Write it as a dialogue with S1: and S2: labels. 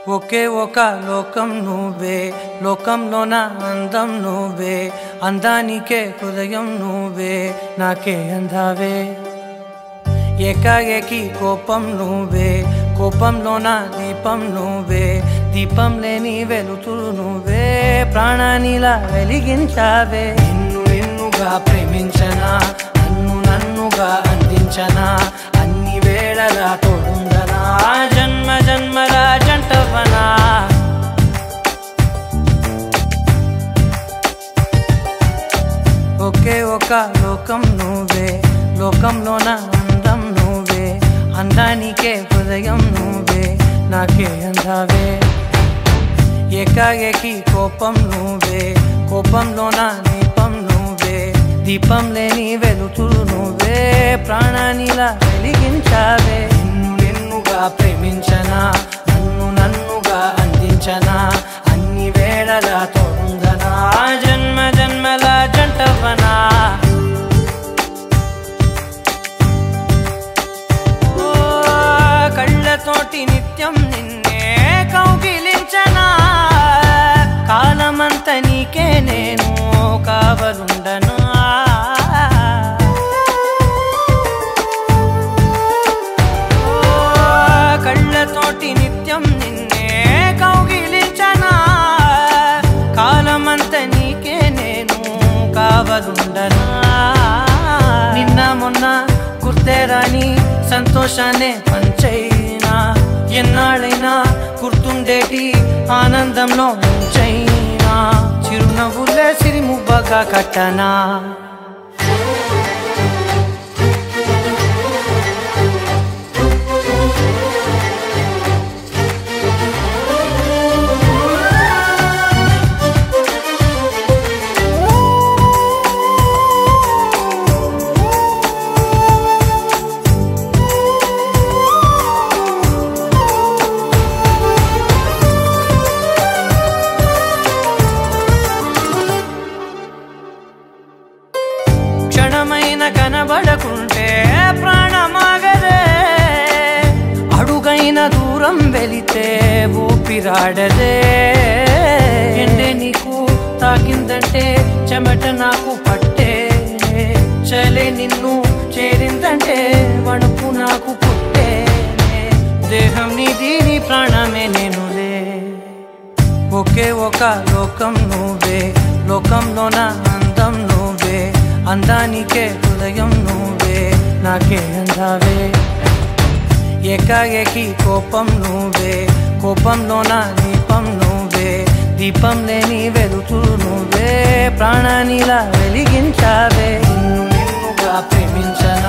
S1: ఒకే ఒక లోకం నువ్వే, లోకంలోన అందం నువ్వే, అందానికే హృదయం నువ్వే, నాకే అందావే. ఏకాఏకి కోపం నువ్వే, కోపంలోన దీపం నువ్వే, దీపం లేని వెలుతురు నువ్వే, ప్రాణానిలా వెలిగించావే. నిన్ను నిన్నుగా ప్రేమించనా, నన్నుగా అందించనా, అన్ని వేళలా తోడుందనా, జన్మ జన్మల జంటవనా. ఒకే ఒక లోకం నువ్వే, లోకంలోన అందం నువ్వే, అందానికే హృదయం నువ్వే, నాకే అందావే. ఏకాఏకి కోపం నువ్వే, కోపంలోన దీపం నువ్వే, దీపం లేని వెలుతురు నువ్వే, ప్రాణానిలా వెలిగించావే. నిన్ను నిన్నుగా ప్రేమించనా, నన్నుగా అందించనా, అన్ని వేళలా తోడుందనా, జన్మ జన్మల జంటవనా. కళ్ళతోటి నిత్యం నిన్నే కౌగిలించనా, కాలమంత నీకే నేను కావలుండనా. కళ్ళతోటి నిత్యం నిన్నే కౌగిలించనా, కాలమంత నీకే నేను కావలుండనా. నిన్న మొన్న గుర్తేరాని సంతోషాన్ని పంచైనా, ఎన్నాళ్ళైనా గుర్తుండేటి ఆనందంలో ముంచైనా, చిరునవ్వులే సిరిముబ్బగా కట్టనా. క్షణమైన కనబడకుంటే ప్రాణమాగదే, అడుగైన దూరం వెళితే ఊపిరాడదే. ఎండే నీకు తాకిందంటే చెమట నాకు పట్టే, చలే నిన్ను చేరిందంటే వణుకు నాకు పుట్టే, దేహం నీది నీ ప్రాణమే నేనులే. ఒకే ఒక లోకం నువ్వే, లోకంలోన అందం నువ్వే, అందానికే హృదయం నువ్వే, నాకే అందావే. ఏకాఏకి కోపం నువ్వే, కోపంలోన దీపం నువ్వే, దీపం లేని వెలుతురు నువ్వే, ప్రాణానిలా వెలిగించావే. నిన్నుగా ప్రేమించనా,